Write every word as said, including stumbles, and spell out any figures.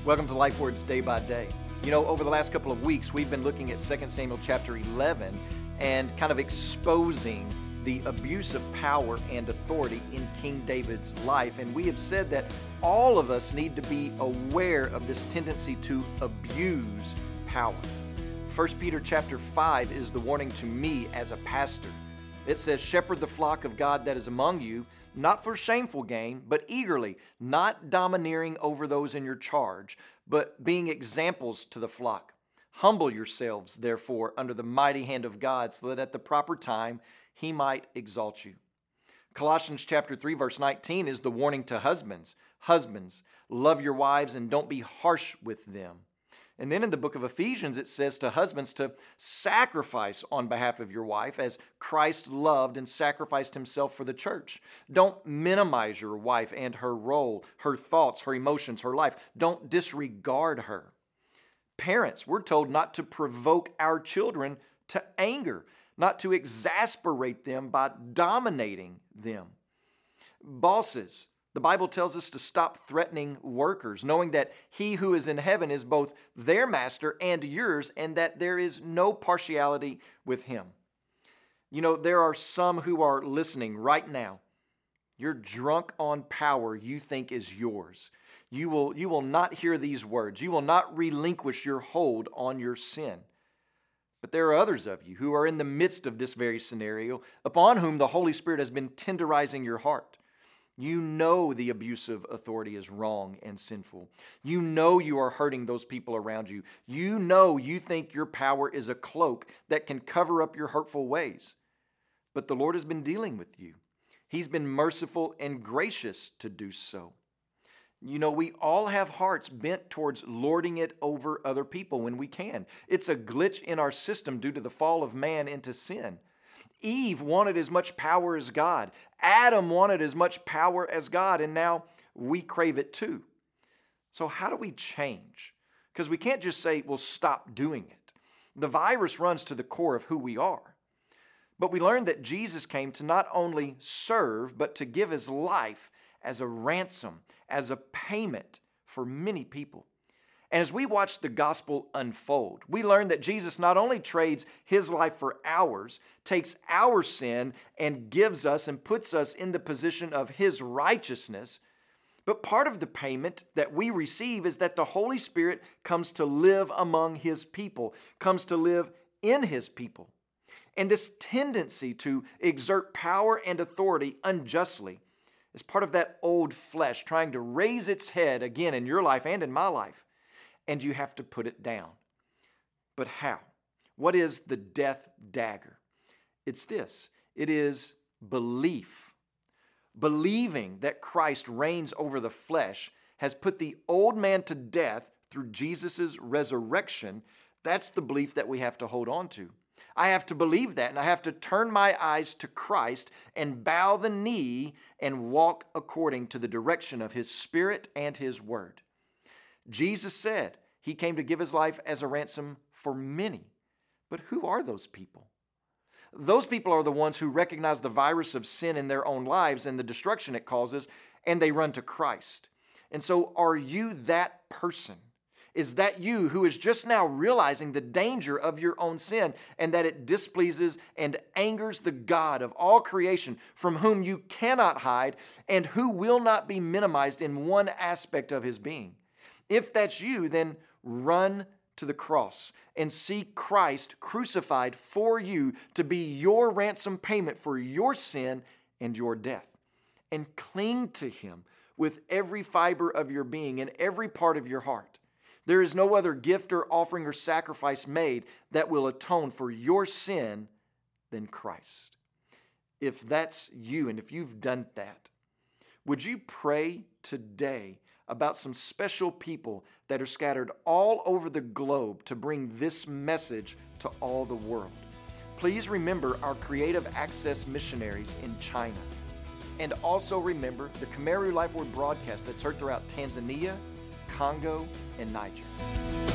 Welcome to Life Words Day by Day. You know, over the last couple of weeks, we've been looking at Second Samuel chapter eleven and kind of exposing the abuse of power and authority in King David's life. And we have said that all of us need to be aware of this tendency to abuse power. First Peter chapter five is the warning to me as a pastor. It says, "Shepherd the flock of God that is among you, not for shameful gain, but eagerly, not domineering over those in your charge, but being examples to the flock. Humble yourselves, therefore, under the mighty hand of God, so that at the proper time he might exalt you." Colossians chapter three, verse nineteen is the warning to husbands. Husbands, love your wives and don't be harsh with them. And then in the book of Ephesians, it says to husbands to sacrifice on behalf of your wife as Christ loved and sacrificed himself for the church. Don't minimize your wife and her role, her thoughts, her emotions, her life. Don't disregard her. Parents, we're told not to provoke our children to anger, not to exasperate them by dominating them. Bosses, the Bible tells us to stop threatening workers, knowing that he who is in heaven is both their master and yours, and that there is no partiality with him. You know, there are some who are listening right now. You're drunk on power you think is yours. You will, you will not hear these words. You will not relinquish your hold on your sin. But there are others of you who are in the midst of this very scenario, upon whom the Holy Spirit has been tenderizing your heart. You know the abuse of authority is wrong and sinful. You know you are hurting those people around you. You know you think your power is a cloak that can cover up your hurtful ways. But the Lord has been dealing with you. He's been merciful and gracious to do so. You know, we all have hearts bent towards lording it over other people when we can. It's a glitch in our system due to the fall of man into sin. Eve wanted as much power as God. Adam wanted as much power as God, and now we crave it too. So how do we change? Because we can't just say, well, stop doing it. The virus runs to the core of who we are. But we learned that Jesus came to not only serve, but to give his life as a ransom, as a payment for many people. And as we watch the gospel unfold, we learn that Jesus not only trades his life for ours, takes our sin and gives us and puts us in the position of his righteousness, but part of the payment that we receive is that the Holy Spirit comes to live among his people, comes to live in his people. And this tendency to exert power and authority unjustly is part of that old flesh trying to raise its head again in your life and in my life. And you have to put it down. But how? What is the death dagger? It's this. It is belief. Believing that Christ reigns over the flesh has put the old man to death through Jesus' resurrection. That's the belief that we have to hold on to. I have to believe that, and I have to turn my eyes to Christ and bow the knee and walk according to the direction of his Spirit and his word. Jesus said he came to give his life as a ransom for many. But who are those people? Those people are the ones who recognize the virus of sin in their own lives and the destruction it causes, and they run to Christ. And so are you that person? Is that you who is just now realizing the danger of your own sin and that it displeases and angers the God of all creation, from whom you cannot hide and who will not be minimized in one aspect of his being? If that's you, then run to the cross and see Christ crucified for you to be your ransom payment for your sin and your death. And cling to him with every fiber of your being and every part of your heart. There is no other gift or offering or sacrifice made that will atone for your sin than Christ. If that's you and if you've done that, would you pray today about some special people that are scattered all over the globe to bring this message to all the world? Please remember our Creative Access missionaries in China. And also remember the Khmer Rouge Life Word broadcast that's heard throughout Tanzania, Congo, and Niger.